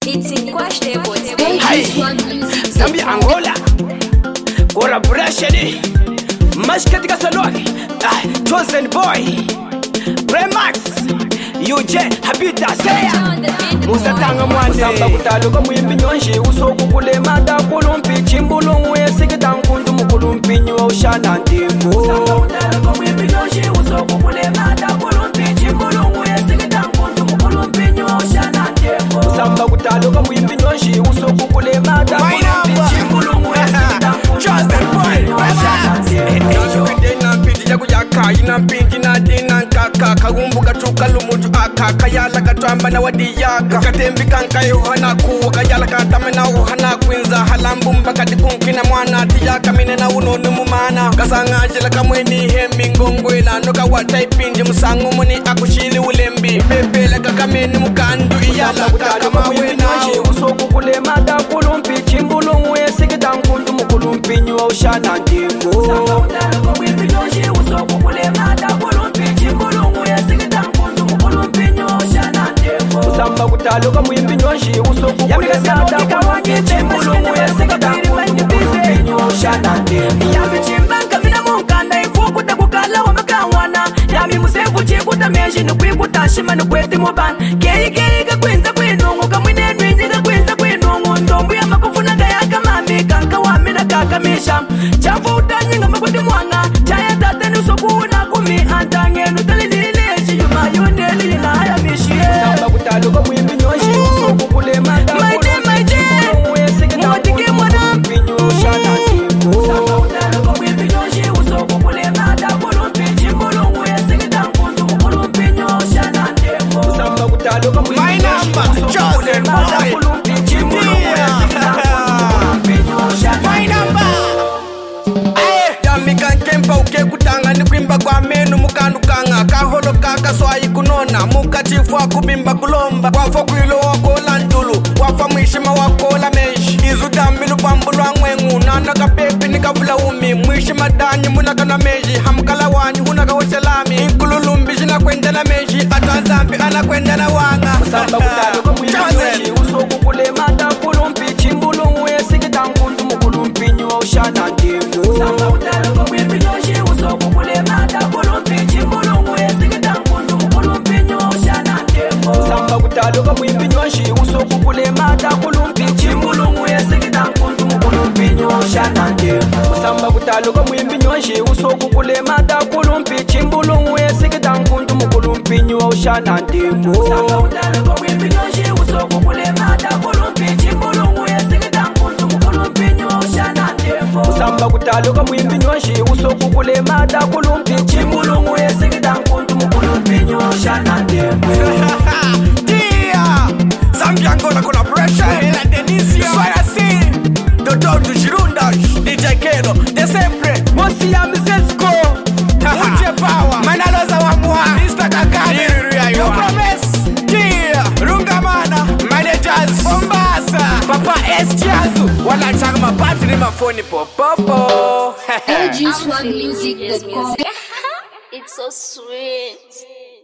Hey, Zambia, Angola, Gora Brashedi, Mashkatika Saloni, Chosen Boy, Remax, UJ, Habita Seya, Musatanga Mwande, Samba Kutaluka Mwimbinyoshi, Usoku Kulemata, Kulumpi, Chimbulungu, Sikitankundu, Mukulumpi, Oshana, Timbo, Samba Kutaluka Mwimbinyoshi, Usoku Kulemata, Kulumpi, Chimbulungu, Sikitankundu, Mukulumpi, Oshana, Timbo, Samba Kutaluka Mwimbinyoshi, Usoku Kulemata, Kulumpi, Chimbulungu, Sikitankundu, Chosen Boy, Oshana, Inampingi na dina kaka kagumbu katuka lumutu aka kayala katwamba na wadiyaka katembi kanka yohana kuwa kayala katame na uhana kwinza halambu mbakati kunkina mwana tiyaka mine na unonu mumana kasanga ajila kamweni hembi ngongwe na noka wata ipinji musangu muni akushili ulembi pepele kakameni mukandu iyala kutaka wena usoku kule mata kulumpi chimbulungu yesikita nkundu mukulumpi nyua ushana ndimbo sanga utara kwa wimbi yoshi usoku kule mata kulumpi chimbulungu yesikita nkundu mukulumpi nyua ushana ndimbo samba kutaluka mwimbi nyoshi usoku kule mata kulumpi chimbulungu yesikita nkundu mukulumpi nyua ushana ndimbo yami chimbanka mina munkanda ifuku takukala wa makawana yami musefu chikuta meshi nukwikuta shima nukweti mubana kei kakwenza kwenungu kamwine nwenye kakwenza kwenungu ndombu ya makufuna kayaka mami kanka wamina kakamisha chafu utanyinga makuti mwanga chaya tatani usokuuna kumi antangenu talilileshi yuma yoneli na haya mishie samba kutaluka mwimbi nyoshi usoku kule mata maite mwatike mwana mpinyu shana timu samba kutaluka mwimbi nyoshi usoku kule mata kulumpi chimbulungu yesikita nkundu mukulumpi nyo shana timu samba kutaluka mwimbi nyoshi usoku kule mata kulumpi chimbulungu yesikita nkundu mukulumpi nyo shana Kempa uke kutanga ni kwimba kwa menu mukanu kanga kaholo kaka swai kunona mukachifwa kubimba kulomba wafa kuilo wako lantulu wafa mwishima wako la meshi izu dambilu pambulu angwengu nana kapepi nikavula umi mwishima danyi munaka na meshi hamkala wani hunaka washalami inkululumbi shina kwenda na meshi atanzambi ana kwenda na wanga usamba kutaluka mwimbi usoku kule mata kulumpi chimbulungu yesikita nkundu mukulumpi nyua ushana ndimbo usamba kutaluka mwimbi nyoshi usoku kule mata kulumpi chimbulungu yesikita nkundu mukulumpi nyua ushana ndimbo usamba kutaluka mwimbi nyoshi usoku kule mata kulumpi chimbulungu yesikita nkundu mukulumpi nyua ushana ndimbo usamba kutaluka mwimbi nyoshi usoku kule mata kulumpi chimbulungu yesikita nkundu mukulumpi nyua ushana ndimbo usamba kutaluka mwimbi nyoshi usoku kule mata kulumpi chimbulungu yesikita nkundu mukulumpi nyua ushana ndimbo usamba kutaluka mwimbi nyoshi usoku kule mata kulumpi chimbulungu yesikita nkundu mukulumpi nyua ushana ndimbo Zambia Angola collaboration Ela Denisia Swaya C Dodô do Girunda DJ Kelo De sempre Mosi ya Mzesko Uche Power Manaloza wa Mua Mr. Kakane Yo Promise Kia Rungamana Managers Bombasa Papa S Chiazu Wala changa mapatri mafoni popopo AG Swag Music.com It's so sweet.